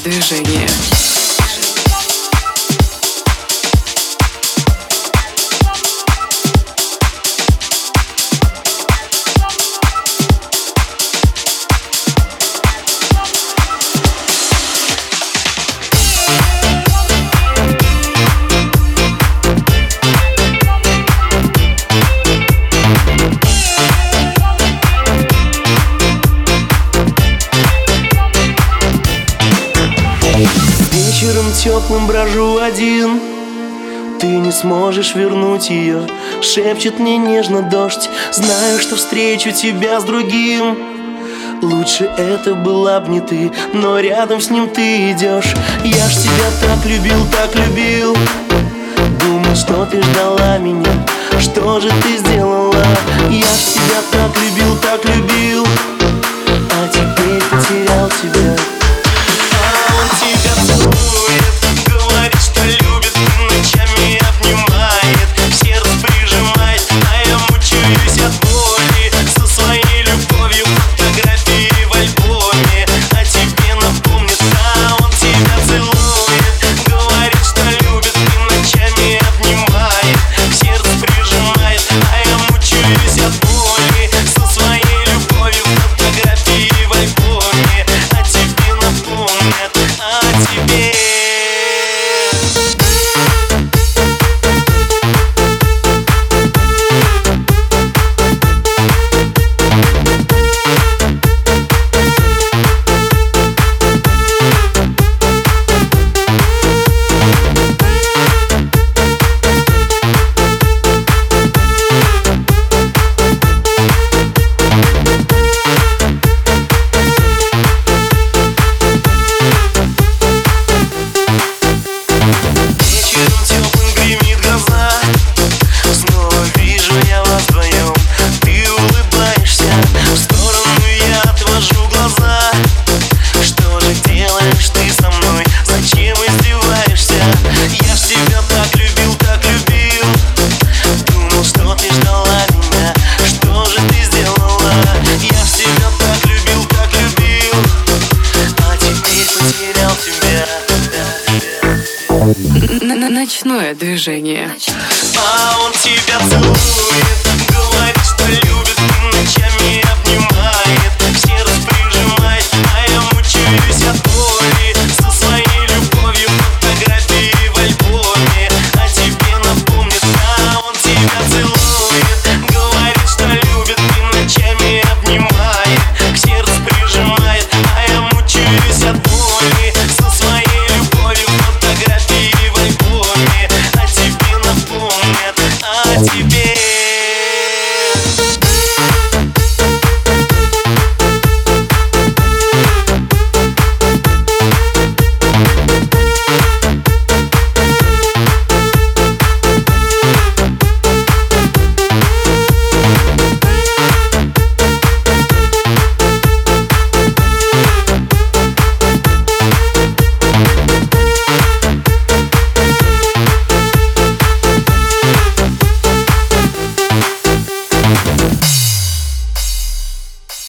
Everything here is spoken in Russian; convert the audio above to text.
движение. Вечером теплым брожу один, ты не сможешь вернуть ее. Шепчет мне нежно дождь, знаю, что встречу тебя с другим. Лучше это была б не ты, но рядом с ним ты идешь. Я ж тебя так любил, думал, что ты ждала меня. Что же ты сделала? Я ж тебя так любил, а теперь потерял тебя. Тебя целует, говорит, что любит, ночами обнимает, в сердце прижимает, а я мучаюсь от боли. Со своей любовью фотографии в альбоме о тебе напомнит. А он тебя целует, говорит, что любит, и ночами обнимает, в сердце прижимает, а я мучаюсь от боли. Со своей любовью фотографии в альбоме о тебе напомнят. Тебе. Ночное движение. А он тебя целует.